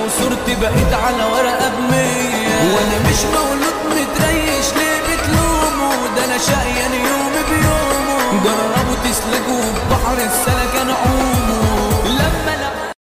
وصورتي بقيت على ورقة ب100. وانا مش مولود متريش ليه بتلوموا؟ ده انا شقيان يوم بيومه. جربوا تسلكوا ببحر السلام